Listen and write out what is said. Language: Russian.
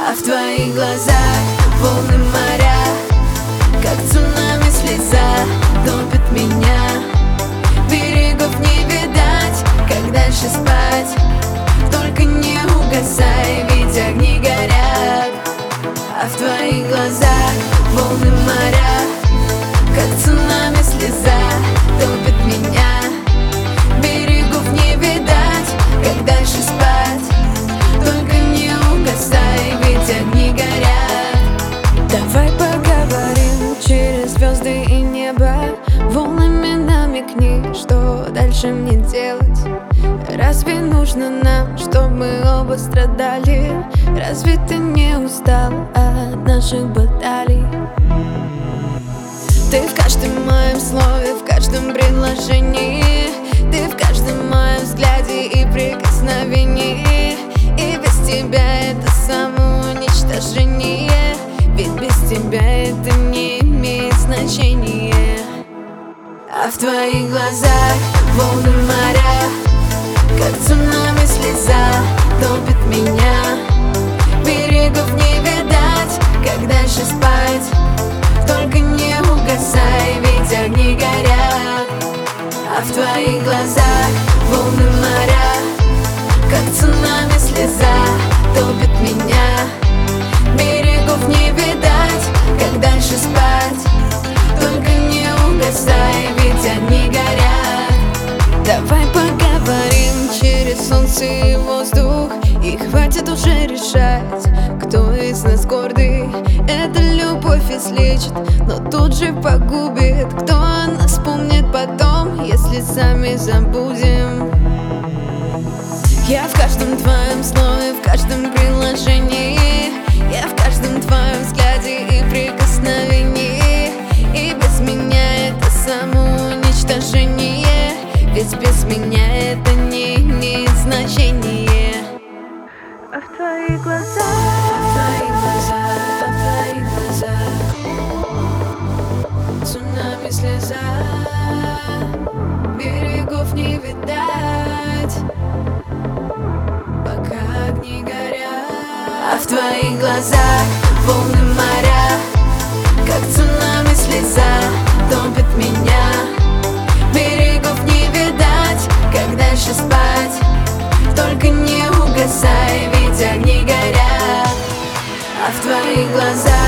А в твоих глазах волны моря, как цунами слеза, топит меня. Берегов не видать, как дальше спать. Только не угасай, ведь огни горят. А в твоих глазах волны моря, как цунами слеза, топит меня. Берегов не видать, как дальше спать. Только не угасай, ведь огни горят. Давай поговорим через звезды и небо. Волнами намекни, что дальше мне делать. Разве нужно нам, чтобы мы оба страдали? Разве ты не устал от наших баталий? Ты в каждом моем слове, в каждом предложении. Ты в каждом моем взгляде и прикосновении. И без тебя это самоуничтожение, ведь без тебя это не имеет значения. А в твоих глазах волны моря, как цунами слеза, топит меня. Берегов не видать, как дальше спать. Только не угасай, ведь огни горят. А в твоих глазах волны моря, как цунами слеза, топит меня. Берегов не видать, как дальше спать. Только не угасай, ведь огни горят. Давай поговорим через солнце и воздух. И хватит уже решать, кто из нас гордый. Эта любовь излечит, но тут же погубит. Кто о нас помнит потом, если сами забудем? Я в каждом твоем слове, в каждом приложении. Я в каждом твоем взгляде и прикосновении. И без меня это самоуничтожение, ведь без меня это не имеет значения. А в твоих глазах, А в твоих глазах цунами слеза, берегов не видать, пока огни горят. А в твоих глазах волны моря, как цунами слеза, топит меня. Берегов не видать, как дальше спать. Только не угасай, ведь огни горят. А в твоих глазах